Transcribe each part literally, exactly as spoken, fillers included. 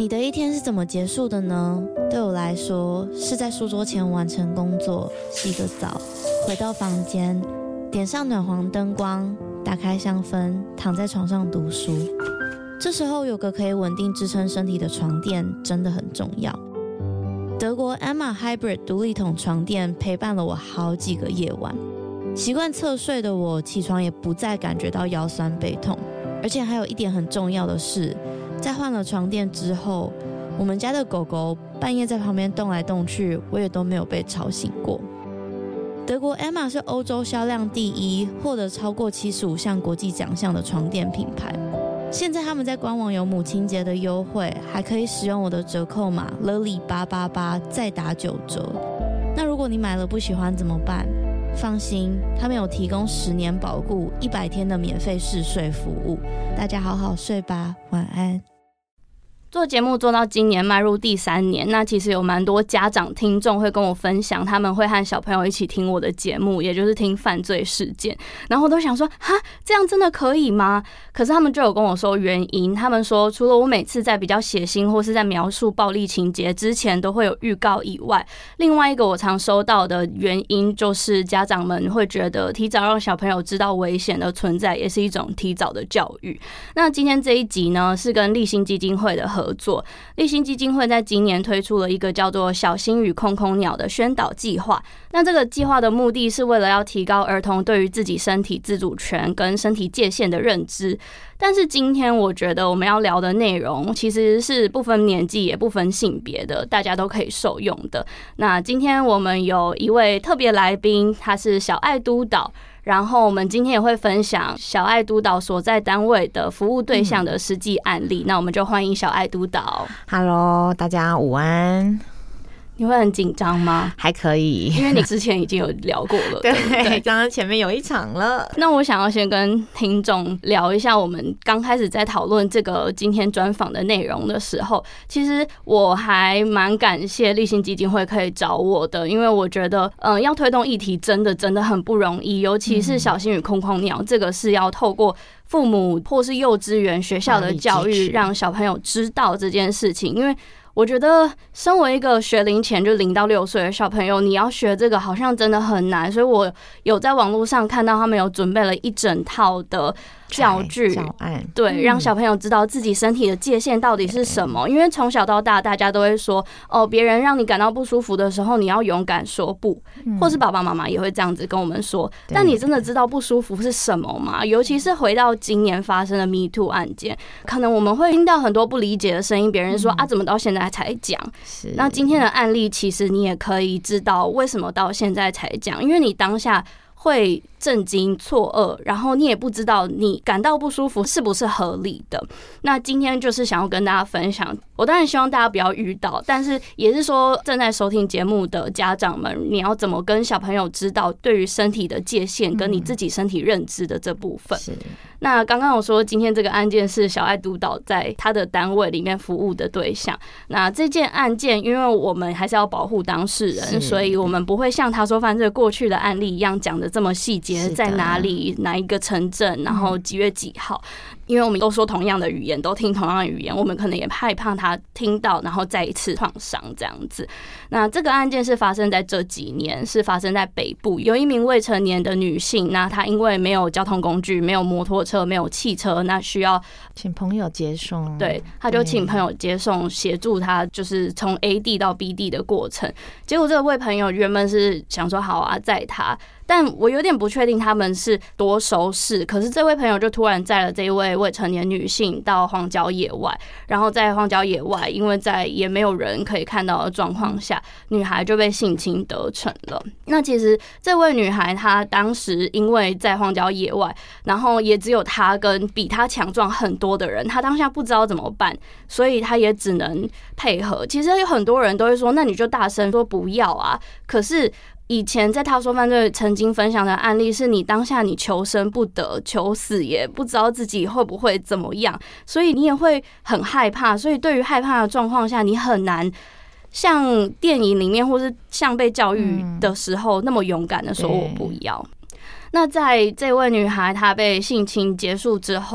你的一天是怎么结束的呢？对我来说，是在书桌前完成工作，洗个澡，回到房间，点上暖黄灯光，打开香氛，躺在床上读书。这时候有个可以稳定支撑身体的床垫真的很重要。德国 Emma Hybrid 独立筒床垫陪伴了我好几个夜晚，习惯侧睡的我起床也不再感觉到腰酸背痛。而且还有一点很重要的是，在换了床垫之后，我们家的狗狗半夜在旁边动来动去，我也都没有被吵醒过。德国 Emma 是欧洲销量第一，获得超过七十五项国际奖项的床垫品牌。现在他们在官网有母亲节的优惠，还可以使用我的折扣码 Lily 八八八 再打九折。那如果你买了不喜欢怎么办？放心，他们有提供十年保固、一百天的免费试睡服务。大家好好睡吧，晚安。 做节目做到今年迈入第三年，那其实有蛮多家长听众会跟我分享，他们会和小朋友一起听我的节目，也就是听犯罪事件，然后我都想说，哈，这样真的可以吗？可是他们就有跟我说原因，他们说除了我每次在比较血腥或是在描述暴力情节之前都会有预告以外，另外一个我常收到的原因就是家长们会觉得提早让小朋友知道危险的存在也是一种提早的教育。那今天这一集呢，是跟立新基金会的合作，立新基金会在今年推出了一个叫做小心与空空鸟的宣导计划。那这个计划的目的是为了要提高儿童对于自己身体自主权跟身体界限的认知。但是今天我觉得我们要聊的内容其实是不分年纪也不分性别的，大家都可以受用的。那今天我们有一位特别来宾，他是小爱督导，然后我们今天也会分享小爱督导所在单位的服务对象的实际案例。嗯、那我们就欢迎小爱督导。 Hello， 大家午安。 你会很紧张吗？ 还可以， 因为你之前已经有聊过了。对， 对，刚刚前面有一场了。 那我想要先跟听众聊一下，我们刚开始在讨论这个今天专访的内容的时候，其实我还蛮感谢立新基金会可以找我的，因为我觉得，嗯、呃，要推动议题真的真的很不容易，尤其是小心与空空鸟，这个是要透过父母或是幼稚园学校的教育，让小朋友知道这件事情，因为我觉得身为一个学龄前就零到六岁的小朋友，你要学这个好像真的很难，所以我有在网络上看到他们有准备了一整套的教具教案，对，让小朋友知道自己身体的界限到底是什么。因为从小到大，大家都会说，哦，别人让你感到不舒服的时候，你要勇敢说不，或是爸爸妈妈也会这样子跟我们说。但你真的知道不舒服是什么吗？尤其是回到今年发生的 Me Too 案件，可能我们会听到很多不理解的声音，别人说、嗯、啊，怎么到现在才讲？那今天的案例，其实你也可以知道为什么到现在才讲，因为你当下会震惊错愕，然后你也不知道你感到不舒服是不是合理的。那今天就是想要跟大家分享，我当然希望大家不要遇到，但是也是说正在收听节目的家长们，你要怎么跟小朋友知道对于身体的界限跟你自己身体认知的这部分。嗯、那刚刚我说今天这个案件是小爱督导在他的单位里面服务的对象，那这件案件因为我们还是要保护当事人，所以我们不会像他说犯罪过去的案例一样讲的这么细节，在哪里哪一个城镇，然后几月几号，因为我们都说同样的语言，都听同样的语言，我们可能也害怕他听到然后再一次创伤这样子。那这个案件是发生在这几年，是发生在北部，有一名未成年的女性，那她因为没有交通工具，没有摩托车，没有汽车，那需要请朋友接送， 对，她就请朋友接送，协助她就是从 A 地到 B 地的过程。结果这个位朋友原本是想说好啊载她，但我有点不确定他们是多熟识，可是这位朋友就突然载了这一位未成年女性到荒郊野外，然后在荒郊野外，因为在也没有人可以看到的状况下，女孩就被性侵得逞了。那其实这位女孩她当时因为在荒郊野外，然后也只有她跟比她强壮很多的人，她当下不知道怎么办，所以她也只能配合。其实有很多人都会说，那你就大声说不要啊，可是以前在他说犯罪曾经分享的案例是，你当下你求生不得，求死也不知道自己会不会怎么样，所以你也会很害怕。所以对于害怕的状况下，你很难像电影里面或是像被教育的时候那么勇敢的说我不要。那在这位女孩她被性侵结束之后，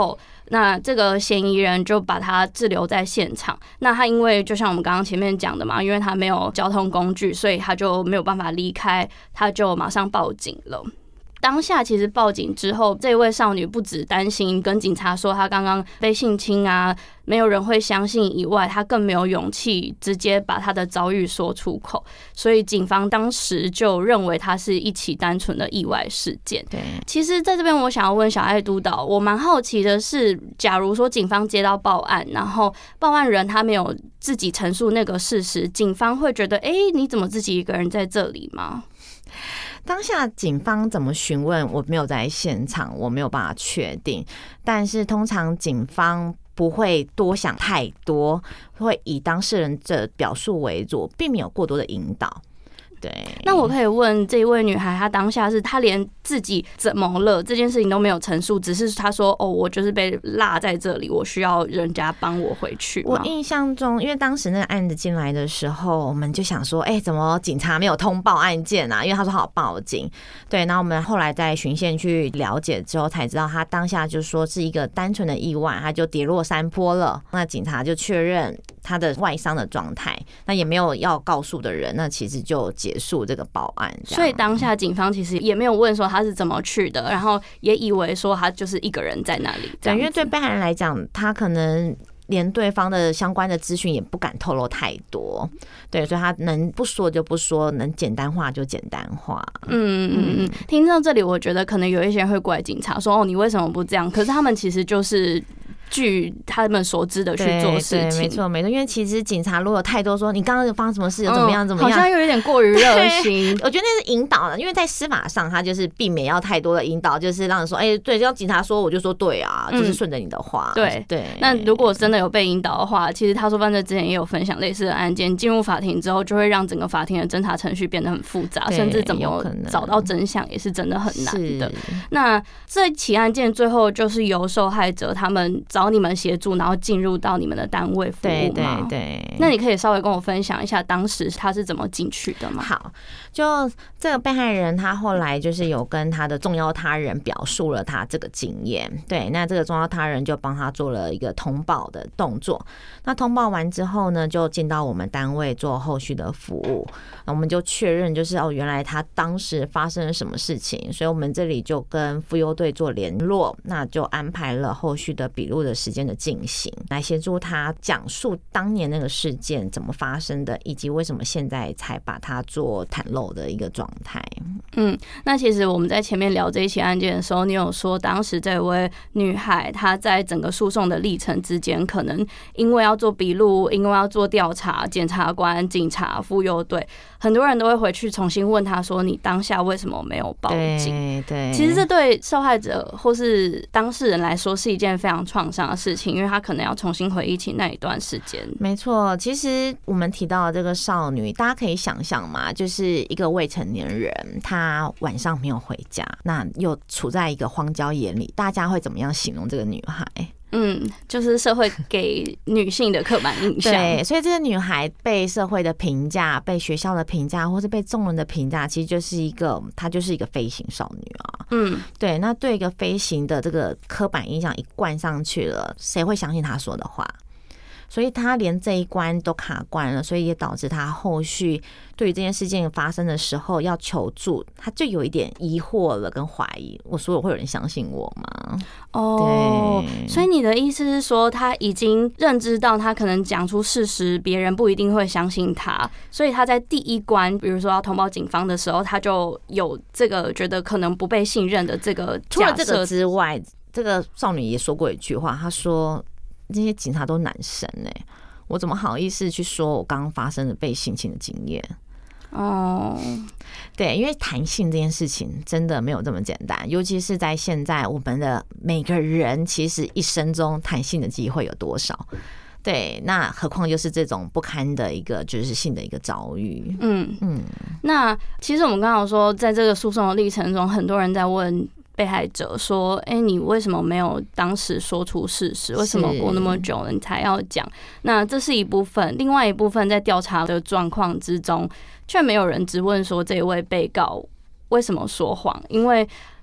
那这个嫌疑人就把他滞留在现场。那他因为就像我们刚刚前面讲的嘛，因为他没有交通工具，所以他就没有办法离开，他就马上报警了。当下其实报警之后，这位少女不只担心跟警察说她刚刚被性侵啊，没有人会相信以外，她更没有勇气直接把她的遭遇说出口，所以警方当时就认为她是一起单纯的意外事件。 对， 其实在这边我想要问小艾督导，我蛮好奇的是，假如说警方接到报案，然后报案人他没有自己陈述那个事实，警方会觉得，哎、欸，你怎么自己一个人在这里吗？ 当下警方怎么询问，我没有在现场，我没有办法确定。但是通常警方不会多想太多，会以当事人的表述为主，并没有过多的引导。对， 那我可以问这一位女孩，她当下是她连自己怎么了这件事情都没有陈述，只是她说：“哦，我就是被落在这里，我需要人家帮我回去。” 我印象中，因为当时那个案子进来的时候，我们就想说：“哎、欸，怎么警察没有通报案件啊？”因为他说他有报警。对，然后我们后来在循线去了解之后，才知道他当下就说是一个单纯的意外，他就跌落山坡了。那警察就确认他的外伤的状态，那也没有要告诉的人，那其实就结束这个报案。 所以当下警方其实也没有问说他是怎么去的，然后也以为说他就是一个人在那里。 对，因为对被害人来讲，他可能连对方的相关的资讯也不敢透露太多，对，所以他能不说就不说，能简单化就简单化。 嗯嗯嗯，听到这里，我觉得可能有一些人会怪警察说：“哦，你为什么不这样？”可是他们其实就是据他们所知的去做事情。 对，没错没错。因为其实警察如果有太多说你刚刚有发生什么事，有怎么样怎么样， 好像有一点过于热心。 我觉得那是引导的，因为在司法上，他就是避免要太多的引导，就是让人说，哎、欸，对，就警察说我就说对啊，就是顺着你的话。 嗯、对对。那如果真的有被引导的话，其实他说犯罪之前也有分享类似的案件，进入法庭之后，就会让整个法庭的侦查程序变得很复杂，甚至怎么找到真相也是真的很难的。那这起案件最后就是由受害者他们找你们协助，然后进入到你们的单位服务吗？ 对对对。 那你可以稍微跟我分享一下当时他是怎么进去的吗？ 好，就这个被害人他后来就是有跟他的重要他人表述了他这个经验，对，那这个重要他人就帮他做了一个通报的动作。那通报完之后呢，就进到我们单位做后续的服务。我们就确认就是哦，原来他当时发生了什么事情，所以我们这里就跟妇幼队做联络，那就安排了后续的笔录的时间的进行，来协助他讲述当年那个事件怎么发生的，以及为什么现在才把它做袒露的一个状态。 嗯，那其实我们在前面聊这一起案件的时候，你有说当时这位女孩她在整个诉讼的历程之间，可能因为要做笔录，因为要做调查，检察官、警察、妇幼队，很多人都会回去重新问她说：“你当下为什么没有报警？” 对对， 其实这对受害者或是当事人来说是一件非常创伤的事情，因为他可能要重新回忆起那一段时间。 没错，其实我们提到的这个少女，大家可以想象嘛，就是一个未成年人，她晚上没有回家，那又处在一个荒郊野里，大家会怎么样形容这个女孩？ 嗯，就是社会给女性的刻板印象。 对，所以这个女孩被社会的评价、被学校的评价，或是被众人的评价，其实就是一个，她就是一个飞行少女啊。嗯，对。那对一个飞行的这个刻板印象一灌上去了，谁会相信她说的话？所以他连这一关都卡关了，所以也导致他后续对于这件事情发生的时候要求助，他就有一点疑惑了跟怀疑，我说我会有人相信我吗？ 哦，所以你的意思是说他已经认知到他可能讲出事实别人不一定会相信他，所以他在第一关比如说要通报警方的时候，他就有这个觉得可能不被信任的这个假设。除了这个之外，这个少女也说过一句话，她说这些警察都男生哎、欸，我怎么好意思去说我刚刚发生的被性侵的经验？哦，对，因为谈性这件事情真的没有这么简单，尤其是在现在，我们的每个人其实一生中谈性的机会有多少？对，那何况就是这种不堪的一个就是性的一个遭遇。嗯嗯， 那其实我们刚刚说，在这个诉讼的历程中，很多人在问被害者说：“哎、欸，你为什么没有当时说出事实？为什么过那么久了你才要讲？”那这是一部分，另外一部分在调查的状况之中，却没有人质问说这位被告为什么说谎，因为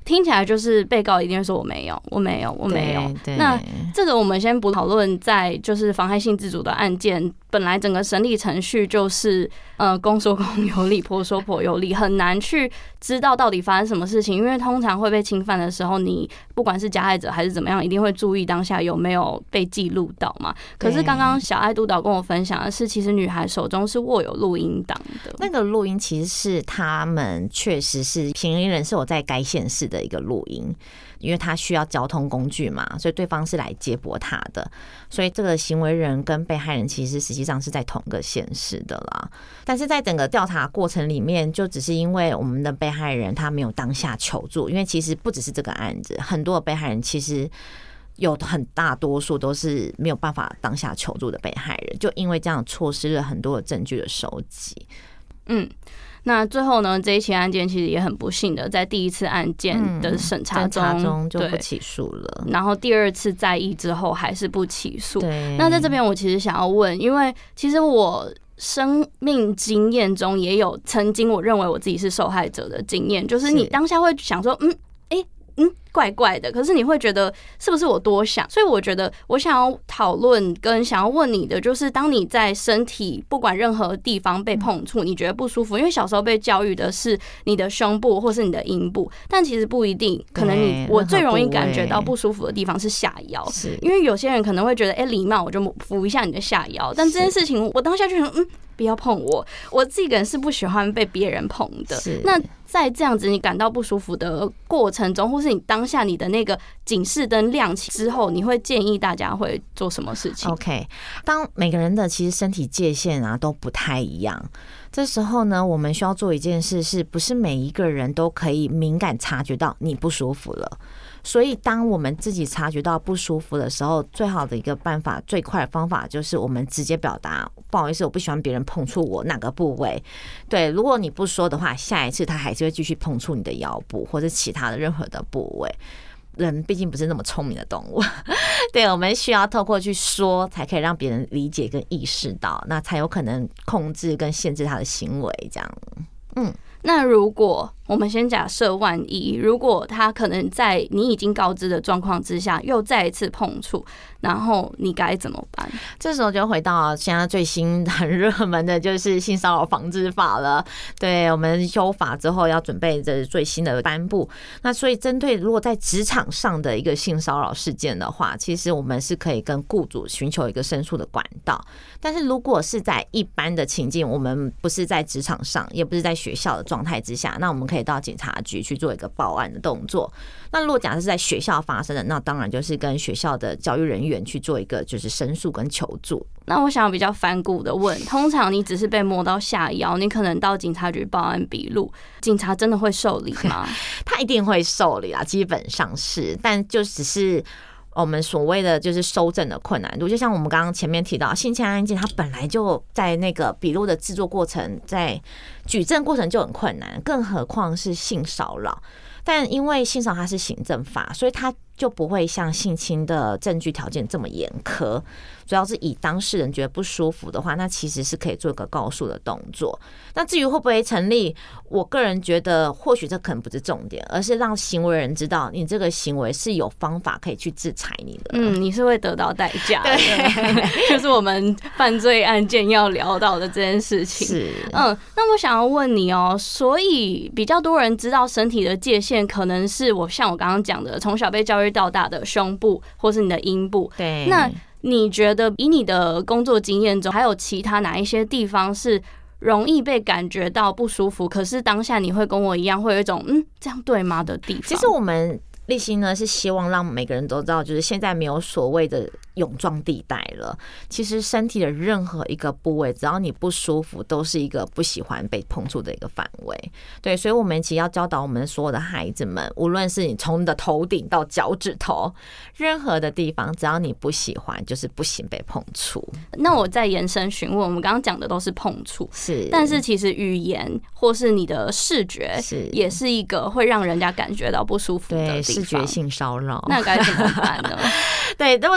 听起来就是被告一定会说我没有，我没有，我没有。那这个我们先不讨论，在就是妨害性自主的案件，本来整个审理程序就是呃公说公有理，婆说婆有理，很难去知道到底发生什么事情，因为通常会被侵犯的时候，你不管是加害者还是怎么样，一定会注意当下有没有被记录到嘛。可是刚刚小爱督导跟我分享的是，其实女孩手中是握有录音档的， 那个录音其实是他们确实是嫌疑人是有在该县市的一个录音，因为他需要交通工具嘛，所以对方是来接驳他的，所以这个行为人跟被害人其实实际上是在同个县市的啦。但是在整个调查过程里面，就只是因为我们的被害人他没有当下求助，因为其实不只是这个案子，很多的被害人其实有很大多数都是没有办法当下求助的被害人，就因为这样错失了很多的证据的收集。 嗯。那最后呢，这一起案件其实也很不幸的，在第一次案件的审查中， 嗯、中就不起诉了。 然后第二次再议之后还是不起诉。那在这边我其实想要问，因为其实我生命经验中也有曾经我认为我自己是受害者的经验，就是你当下会想说，嗯，哎、欸，嗯，怪怪的，可是你会觉得是不是我多想？所以我觉得我想要讨论跟想要问你的，就是当你在身体不管任何地方被碰触，你觉得不舒服，因为小时候被教育的是你的胸部或是你的阴部，但其实不一定，可能你我最容易感觉到不舒服的地方是下腰，因为有些人可能会觉得，哎、欸，礼貌我就扶一下你的下腰，但这件事情我当下就想，嗯，不要碰我，我自己个人是不喜欢被别人碰的。那在这样子你感到不舒服的过程中，或是你当下你的那个警示灯亮起之后，你会建议大家会做什么事情 ？OK， 当每个人的其实身体界限啊都不太一样，这时候呢，我们需要做一件事，是不是每一个人都可以敏感察觉到你不舒服了？所以当我们自己察觉到不舒服的时候，最好的一个办法，最快的方法就是我们直接表达，不好意思，我不喜欢别人碰触我哪个部位。对，如果你不说的话，下一次他还是会继续碰触你的腰部或者其他的任何的部位。人毕竟不是那么聪明的动物，对，我们需要透过去说，才可以让别人理解跟意识到，那才有可能控制跟限制他的行为，这样。嗯。 那如果我们先假设万一，如果他可能在你已经告知的状况之下又再一次碰触，然后你该怎么办？ 这时候就回到现在最新很热门的就是性骚扰防治法了。对，我们修法之后要准备这最新的颁布。那所以针对如果在职场上的一个性骚扰事件的话，其实我们是可以跟雇主寻求一个申诉的管道。但是如果是在一般的情境，我们不是在职场上，也不是在学校的状态之下，那我们可以到警察局去做一个报案的动作。那如果假设是在学校发生的，那当然就是跟学校的教育人员去做一个就是申诉跟求助。 那我想比较反骨的问，通常你只是被摸到下腰，你可能到警察局报案笔录，警察真的会受理吗？ 他一定会受理啦，基本上是，但就只是我们所谓的就是收证的困难度，就像我们刚刚前面提到性侵案件，它本来就在那个笔录的制作过程，在举证过程就很困难，更何况是性骚扰。但因为性骚扰它是行政法，所以它就不会像性侵的证据条件这么严苛。主要是以当事人觉得不舒服的话，那其实是可以做一个告诉的动作。那至于会不会成立，我个人觉得或许这可能不是重点，而是让行为人知道你这个行为是有方法可以去制裁你的。 嗯，你是会得到代价的，就是我们犯罪案件要聊到的这件事情。 是， 嗯，那我想要问你哦，所以比较多人知道身体的界限，可能是我像我刚刚讲的，从小被教育到大的胸部或是你的阴部。 对， 那你觉得以你的工作经验中，还有其他哪一些地方是容易被感觉到不舒服，可是当下你会跟我一样会有一种嗯这样对吗的地方？ 其实我们立新呢是希望让每个人都知道，就是现在没有所谓的泳装地带了。其实身体的任何一个部位，只要你不舒服，都是一个不喜欢被碰触的一个范围。对，所以我们其实要教导我们所有的孩子们，无论是你从你的头顶到脚趾头，任何的地方，只要你不喜欢，就是不行被碰触。 那我再延伸询问，我们刚刚讲的都是碰触， 是， 但是其实语言或是你的视觉，是也是一个会让人家感觉到不舒服的地方。 对，视觉性骚扰， 那该怎么办呢？ 对，如果真的是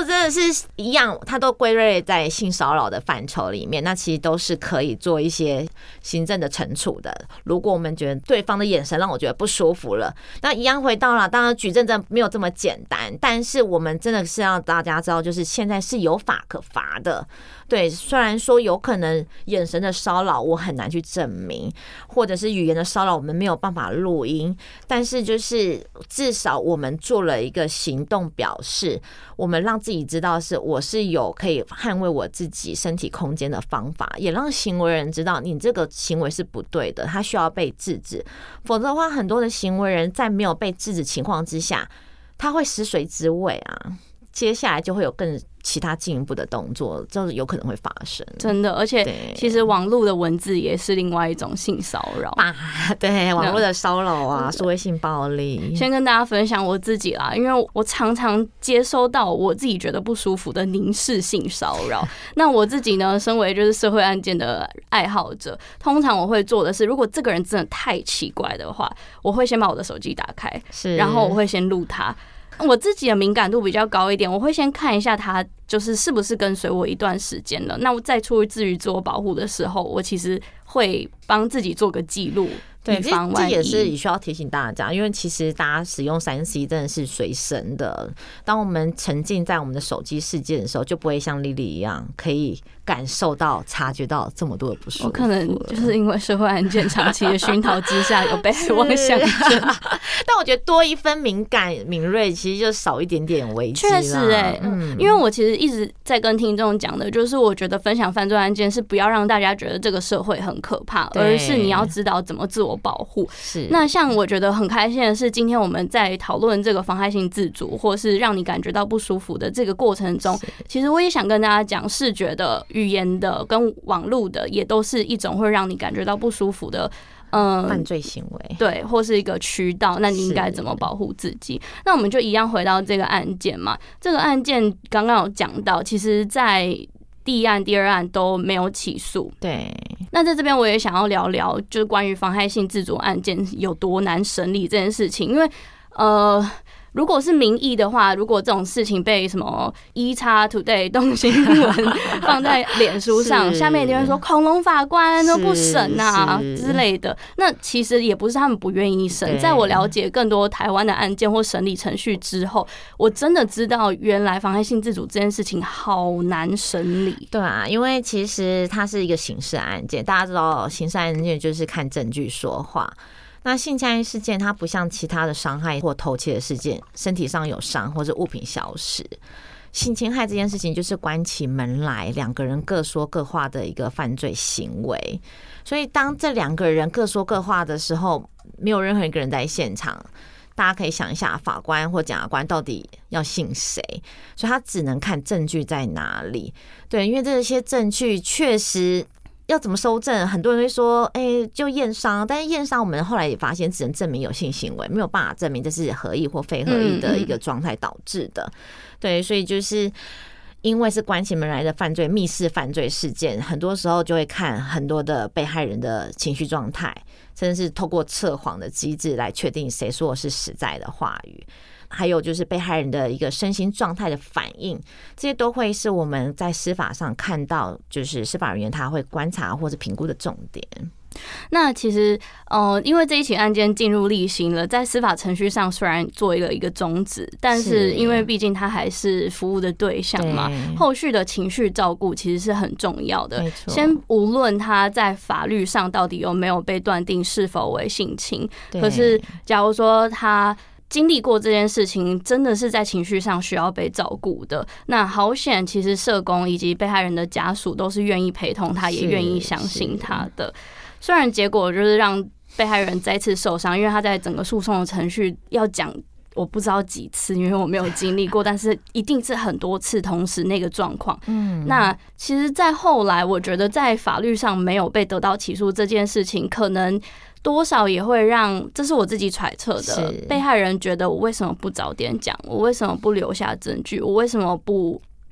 一样，它都归类在性骚扰的范畴里面，那其实都是可以做一些行政的惩处的。如果我们觉得对方的眼神让我觉得不舒服了，那一样回到了，当然举证真的没有这么简单，但是我们真的是让大家知道，就是现在是有法可罚的。对，虽然说有可能眼神的骚扰我很难去证明，或者是语言的骚扰我们没有办法录音，但是就是至少我们做了一个行动表示，我们让自己知道是我是有可以捍卫我自己身体空间的方法，也让行为人知道你这个行为是不对的，他需要被制止。否则的话，很多的行为人在没有被制止情况之下，他会食髓知味啊，接下来就会有更其他进一步的动作，就是有可能会发生。 真的，而且其实网络的文字也是另外一种性骚扰啊，对，网络的骚扰啊，所谓性暴力。 先跟大家分享我自己啦，因为我常常接收到我自己觉得不舒服的凝视性骚扰。那我自己呢，身为就是社会案件的爱好者，通常我会做的是，如果这个人真的太奇怪的话，我会先把我的手机打开，然后我会先录他。我自己的敏感度比较高一点，我会先看一下他就是是不是跟随我一段时间了。那我在出于自于自我保护的时候，我其实会帮自己做个记录。 对，这这也是需要提醒大家，因为其实大家使用三 C 真的是随身的。当我们沉浸在我们的手机世界的时候，就不会像莉莉一样可以感受到、察觉到这么多的不舒服。 我可能就是因为社会案件长期的熏陶之下，有被害妄想症。 但我觉得多一分敏感、敏锐，其实就少一点点危机啦。 确实，哎，嗯，因为我其实一直在跟听众讲的，就是我觉得分享犯罪案件是不要让大家觉得这个社会很可怕，而是你要知道怎么自我保护。 是。 那像我觉得很开心的是，今天我们在讨论这个妨害性自主，或是让你感觉到不舒服的这个过程中，其实我也想跟大家讲，视觉的、语言的跟网络的，也都是一种会让你感觉到不舒服的。嗯， 犯罪行为对，或是一个渠道，那你应该怎么保护自己？那我们就一样回到这个案件嘛。这个案件刚刚有讲到，其实在第一案、第二案都没有起诉。 对， 那在这边我也想要聊聊，就是关于妨害性自主案件有多难审理这件事情，因为呃。如果是民意的话，如果这种事情被什么一叉 Today 动新闻放在脸书上，下面一定会说恐龙法官都不审啊之类的。那其实也不是他们不愿意审，在我了解更多台湾的案件或审理程序之后，我真的知道原来妨害性自主这件事情好难审理。 对啊，因为其实它是一个刑事案件，大家知道刑事案件就是看证据说话。那性侵害事件，它不像其他的伤害或偷窃的事件，身体上有伤或者物品消失。性侵害这件事情就是关起门来，两个人各说各话的一个犯罪行为。所以当这两个人各说各话的时候，没有任何一个人在现场，大家可以想一下，法官或检察官到底要信谁？所以他只能看证据在哪里。对，因为这些证据确实。要怎么收证？很多人会说，哎、欸，就验伤。但是验伤，我们后来也发现，只能证明有性行为，没有办法证明这是合意或非合意的一个状态导致的。对，所以就是因为是关起门来的犯罪、密室犯罪事件，很多时候就会看很多的被害人的情绪状态，甚至是透过测谎的机制来确定谁说的是实在的话语。还有就是被害人的一个身心状态的反应，这些都会是我们在司法上看到，就是司法人员他会观察或者评估的重点。 那其实，呃，因为这一起案件进入例行了，在司法程序上虽然做了一个终止，但是因为毕竟他还是服务的对象嘛，后续的情绪照顾其实是很重要的。先无论他在法律上到底有没有被断定是否为性侵，可是假如说他经历过这件事情，真的是在情绪上需要被照顾的。那好险，其实社工以及被害人的家属都是愿意陪同他，也愿意相信他的。虽然结果就是让被害人再次受伤，因为他在整个诉讼的程序要讲，我不知道几次，因为我没有经历过，但是一定是很多次同时那个状况。嗯，那其实，在后来，我觉得在法律上没有被得到起诉这件事情，可能多少也会让，这是我自己揣测的，被害人觉得我为什么不早点讲，我为什么不留下证据，我为什么不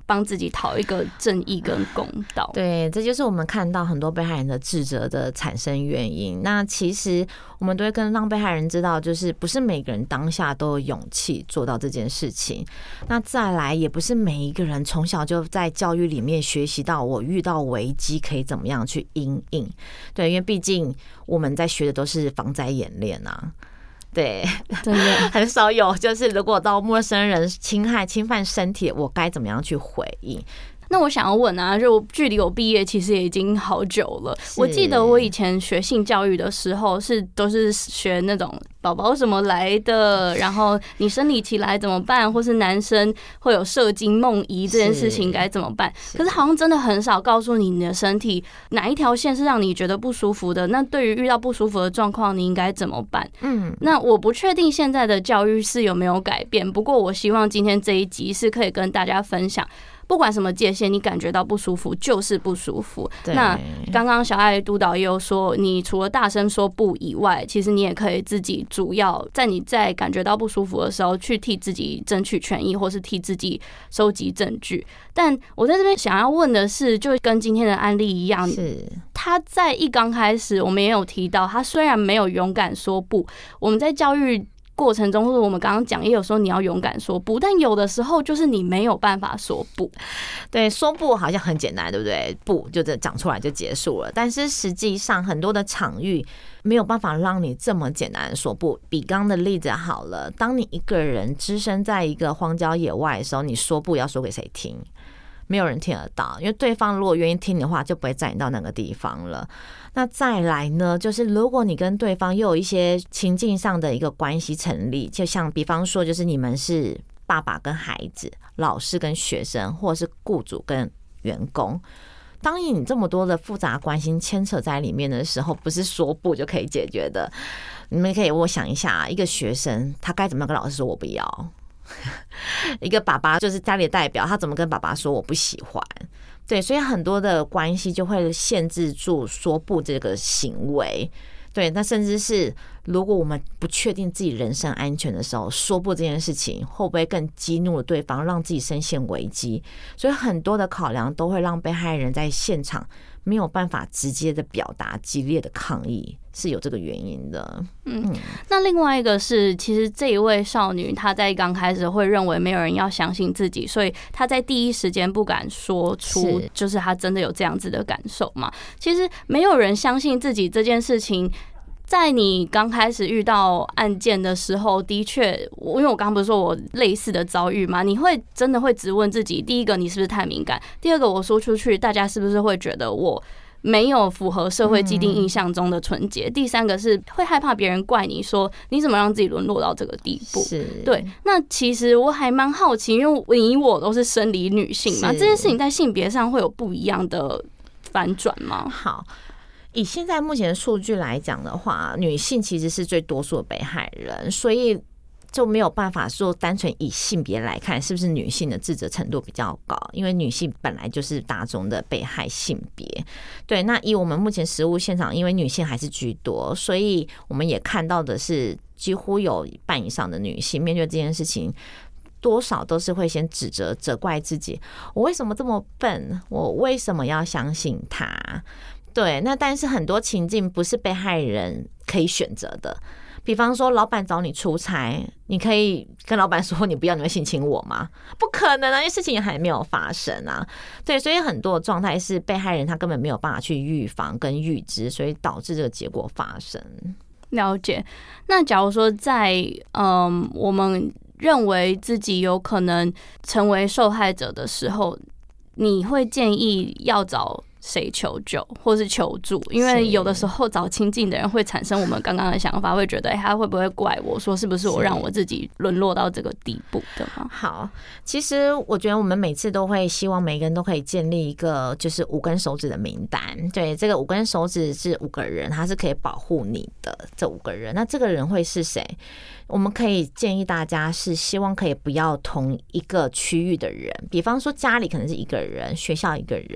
帮自己讨一个正义跟公道。 对，这就是我们看到很多被害人的自责的产生原因。那其实我们都会跟让被害人知道，就是不是每个人当下都有勇气做到这件事情。那再来，也不是每一个人从小就在教育里面学习到我遇到危机可以怎么样去因应。对，因为毕竟我们在学的都是防灾演练啊。对， 真的很少有就是如果到陌生人侵害侵犯身体，我该怎么样去回应。 那我想要问啊，就距离我毕业其实也已经好久了。我记得我以前学性教育的时候，是都是学那种宝宝怎么来的，然后你生理期来怎么办，或是男生会有射精梦遗这件事情该怎么办。可是好像真的很少告诉你，你的身体哪一条线是让你觉得不舒服的。那对于遇到不舒服的状况，你应该怎么办？嗯，那我不确定现在的教育是有没有改变。不过我希望今天这一集是可以跟大家分享。不管什么界限，你感觉到不舒服就是不舒服。那刚刚小爱督导也有说，你除了大声说不以外，其实你也可以自己主要在你在感觉到不舒服的时候，去替自己争取权益，或是替自己收集证据。但我在这边想要问的是，就跟今天的案例一样，是他在一刚开始，我们也有提到，他虽然没有勇敢说不，我们在教育过程中，或者我们刚刚讲，也有说你要勇敢说不，但有的时候就是你没有办法说不。 对，说不好像很简单，对不对？不就这讲出来就结束了。但是实际上很多的场域没有办法让你这么简单的说不。比刚刚的例子好了，当你一个人只身在一个荒郊野外的时候，你说不要说给谁听？没有人听得到，因为对方如果愿意听的话，就不会载你到那个地方了。那再来呢，就是如果你跟对方又有一些情境上的一个关系成立，就像比方说，就是你们是爸爸跟孩子、老师跟学生，或者是雇主跟员工。当你这么多的复杂关系牵扯在里面的时候，不是说不就可以解决的。你们可以我想一下，一个学生他该怎么样跟老师说我不要？一个爸爸就是家里的代表，他怎么跟爸爸说我不喜欢？对，所以很多的关系就会限制住说不这个行为。对，那甚至是如果我们不确定自己人身安全的时候，说不这件事情会不会更激怒了对方，让自己身陷危机？所以很多的考量都会让被害人在现场没有办法直接的表达激烈的抗议，是有这个原因的。 嗯，那另外一个是，其实这一位少女她在刚开始会认为没有人要相信自己，所以她在第一时间不敢说出，就是她真的有这样子的感受嘛。其实没有人相信自己这件事情，在你刚开始遇到案件的时候，的确，因为我刚刚不是说我类似的遭遇嘛，你会真的会质问自己：第一个，你是不是太敏感？第二个，我说出去，大家是不是会觉得我没有符合社会既定印象中的纯洁？第三个是会害怕别人怪你说你怎么让自己沦落到这个地步？对，那其实我还蛮好奇，因为你我都是生理女性嘛，这件事情在性别上会有不一样的反转吗？ 好。以现在目前的数据来讲的话，女性其实是最多数的被害人，所以就没有办法说单纯以性别来看是不是女性的自责程度比较高，因为女性本来就是大众的被害性别。对，那以我们目前实务现场，因为女性还是居多，所以我们也看到的是几乎有一半以上的女性面对这件事情，多少都是会先指责责怪自己，我为什么这么笨，我为什么要相信他？对，那但是很多情境不是被害人可以选择的，比方说老板找你出差，你可以跟老板说你不要，你会性侵我吗？不可能啊，因为事情也还没有发生啊。对，所以很多的状态是被害人他根本没有办法去预防跟预知，所以导致这个结果发生。 了解。那假如说在嗯我们认为自己有可能成为受害者的时候，你会建议要找谁求救或是求助？因为有的时候找亲近的人会产生我们刚刚的想法，会觉得哎、欸，他会不会怪我说是不是我让我自己沦落到这个地步的吗？ 好，其实我觉得我们每次都会希望每个人都可以建立一个就是五根手指的名单。对，这个五根手指是五个人，他是可以保护你的这五个人。那这个人会是谁？我们可以建议大家是希望可以不要同一个区域的人，比方说家里可能是一个人，学校一个人，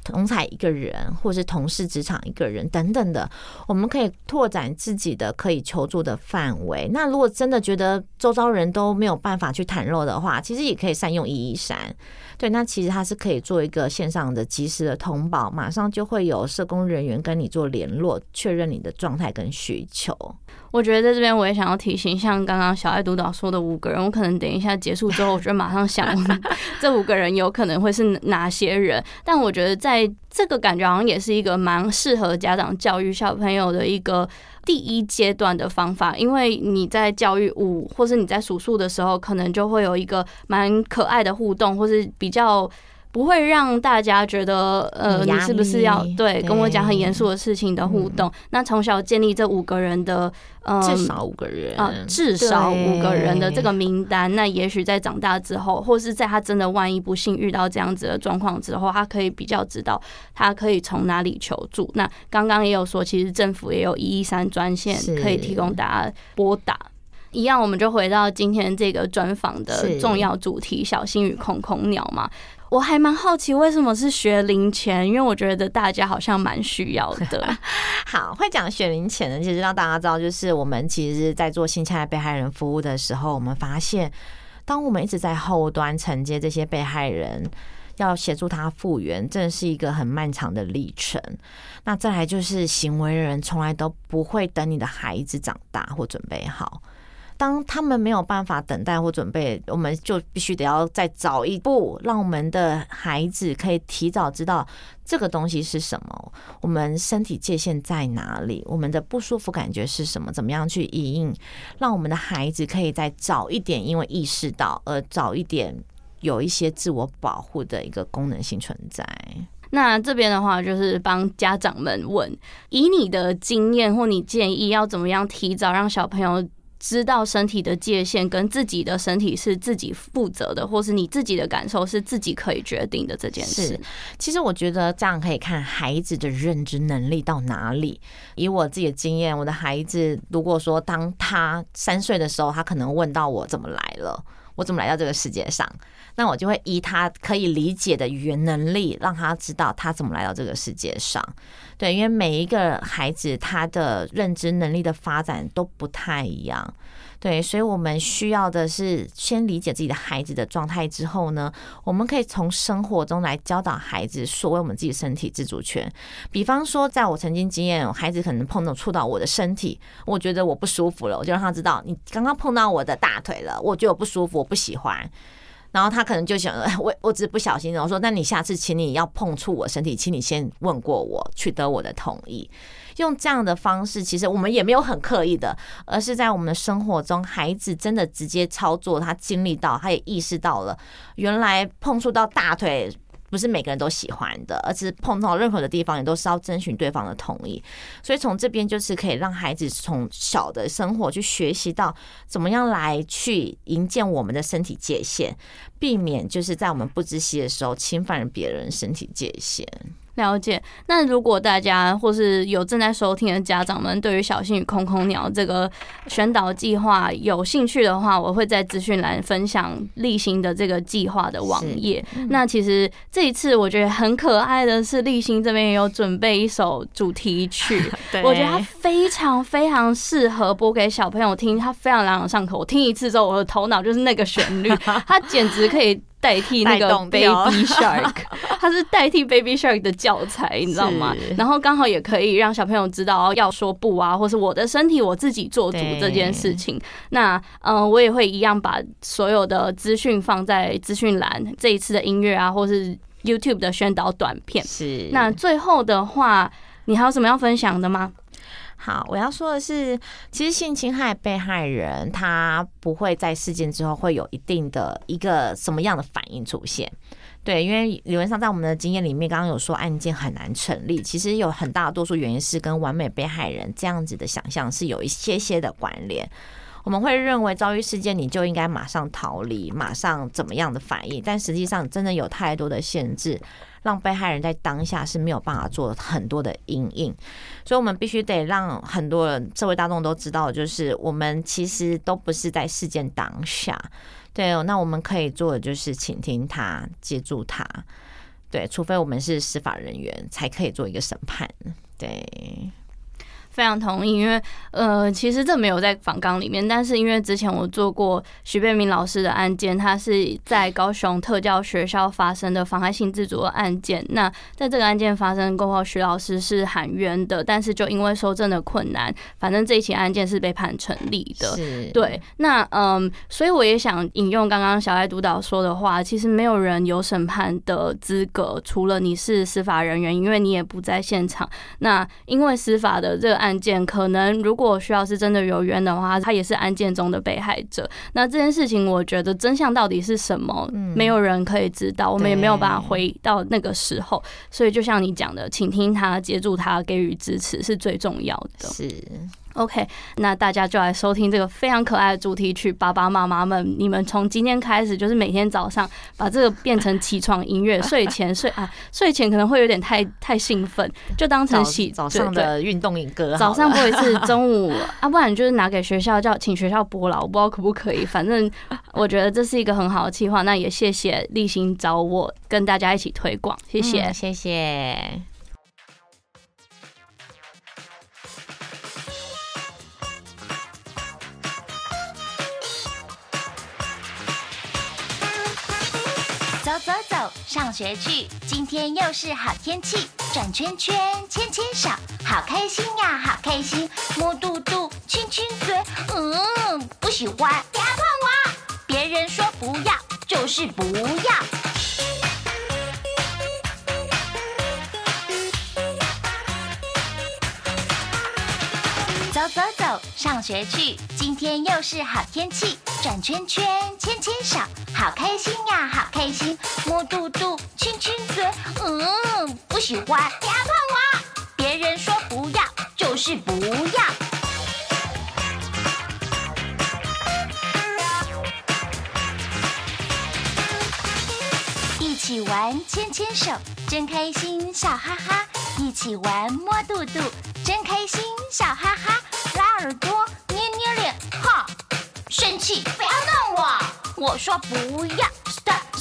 同侪一个人，或是同事职场一个人等等的，我们可以拓展自己的可以求助的范围。那如果真的觉得周遭人都没有办法去袒露的话，其实也可以善用一一三。对，那其实它是可以做一个线上的及时的通报，马上就会有社工人员跟你做联络，确认你的状态跟需求。 我觉得在这边我也想要提醒，像刚刚小爱督导说的五个人，我可能等一下结束之后，我就马上想这五个人有可能会是哪些人。但我觉得在这个感觉好像也是一个蛮适合家长教育小朋友的一个第一阶段的方法，因为你在教育五或是你在数数的时候，可能就会有一个蛮可爱的互动，或是比较不会让大家觉得呃，你是不是要对跟我讲很严肃的事情的互动？嗯、那从小建立这五个人的呃， 至少五个人啊、呃，至少五个人的这个名单，那也许在长大之后，或是在他真的万一不幸遇到这样子的状况之后，他可以比较知道他可以从哪里求助。那刚刚也有说，其实政府也有一一三专线可以提供大家拨打。一样，我们就回到今天这个专访的重要主题——小星与空空鸟嘛。我还蛮好奇为什么是学龄前，因为我觉得大家好像蛮需要的。 好，会讲学龄前呢，其实让大家知道，就是我们其实在做性侵害被害人服务的时候，我们发现，当我们一直在后端承接这些被害人，要协助他复原，真的是一个很漫长的历程。那再来就是行为人从来都不会等你的孩子长大或准备好。当他们没有办法等待或准备，我们就必须得要再早一步，让我们的孩子可以提早知道这个东西是什么，我们身体界限在哪里，我们的不舒服感觉是什么，怎么样去因应，让我们的孩子可以再早一点，因为意识到而早一点有一些自我保护的一个功能性存在。 那这边的话，就是帮家长们问，以你的经验或你建议，要怎么样提早让小朋友知道身体的界限跟自己的身体是自己负责的，或是你自己的感受是自己可以决定的这件事。 其实我觉得这样可以看孩子的认知能力到哪里。以我自己的经验，我的孩子如果说当他三岁的时候，他可能问到我怎么来了，我怎么来到这个世界上，那我就会依他可以理解的语言能力，让他知道他怎么来到这个世界上。对，因为每一个孩子他的认知能力的发展都不太一样。对，所以我们需要的是先理解自己的孩子的状态之后呢，我们可以从生活中来教导孩子所谓我们自己身体自主权。比方说，在我曾经经验，孩子可能碰到触到我的身体，我觉得我不舒服了，我就让他知道，你刚刚碰到我的大腿了，我觉得我不舒服，我不喜欢。然后他可能就想，我我只是不小心的。我说，那你下次请你要碰触我身体，请你先问过我，取得我的同意。用这样的方式，其实我们也没有很刻意的，而是在我们的生活中，孩子真的直接操作，他经历到，他也意识到了，原来碰触到大腿不是每个人都喜欢的，而是碰到任何的地方，也都是要征询对方的同意。所以从这边就是可以让孩子从小的生活去学习到怎么样来去营建我们的身体界限，避免就是在我们不知悉的时候侵犯别人身体界限。 了解。那如果大家或是有正在收听的家长们对于小星与空空鸟这个宣导计划有兴趣的话，我会在资讯栏分享立新的这个计划的网页。嗯、那其实这一次我觉得很可爱的是，立新这边也有准备一首主题曲，我觉得它非常非常适合播给小朋友听，它非常朗朗上口。我听一次之后，我的头脑就是那个旋律，它简直可以代替那个 Baby Shark， 它是代替 Baby Shark 的教材，你知道吗？然后刚好也可以让小朋友知道要说不啊，或是我的身体我自己做主这件事情。那嗯、呃，我也会一样把所有的资讯放在资讯栏，这一次的音乐啊，或是 YouTube 的宣导短片。 是。 那最后的话，你还有什么要分享的吗？ 好，我要说的是，其实性侵害被害人他不会在事件之后会有一定的一个什么样的反应出现。对，因为理论上在我们的经验里面，刚刚有说案件很难成立，其实有很大多数原因是跟完美被害人这样子的想象是有一些些的关联。我们会认为遭遇事件你就应该马上逃离，马上怎么样的反应，但实际上真的有太多的限制，让被害人在当下是没有办法做很多的因应。所以我们必须得让很多人社会大众都知道，就是我们其实都不是在事件当下。对，那我们可以做的就是倾听他，接住他。 对，除非我们是司法人员才可以做一个审判。对。 非常同意，因为呃，其实这没有在访纲里面，但是因为之前我做过徐贝明老师的案件，他是在高雄特教学校发生的妨害性自主的案件。那在这个案件发生过后，徐老师是喊冤的，但是就因为收证的困难，反正这一起案件是被判成立的。对，那嗯，所以我也想引用刚刚小艾督导说的话，其实没有人有审判的资格，除了你是司法人员，因为你也不在现场。那因为司法的这个案件，可能如果徐老师真的有冤的话，他也是案件中的被害者。那这件事情，我觉得真相到底是什么，嗯、没有人可以知道，我们也没有办法回到那个时候。所以，就像你讲的，倾听他、接住他、给予支持是最重要的。 是。 OK， 那大家就来收听这个非常可爱的主题曲。爸爸妈妈们，你们从今天开始，就是每天早上把这个变成起床音乐，睡前睡啊，睡前可能会有点太太兴奋，就当成洗早上的运动影歌。 早上播一次，中午啊，不然就是拿给学校叫请学校播了，我不知道可不可以。反正我觉得这是一个很好的计划。那也谢谢立新找我跟大家一起推广，谢谢， 嗯、谢谢。 走走走，上学去，今天又是好天气，转圈圈，牵牵手，好开心呀，好开心，摸肚肚，亲亲嘴，嗯，不喜欢，不要碰我，别人说不要，就是不要。走走走，上学去，今天又是好天气，转圈圈，牵牵手，好开心呀，好开心，摸肚肚，亲亲嘴，嗯，不喜欢，不要碰我，别人说不要，就是不要。一起玩，牵牵手，真开心，笑哈哈，一起玩，摸肚肚，真开心，笑哈哈，拉耳朵，捏捏脸，哈，生气，不要弄我，我说不要 ，stop。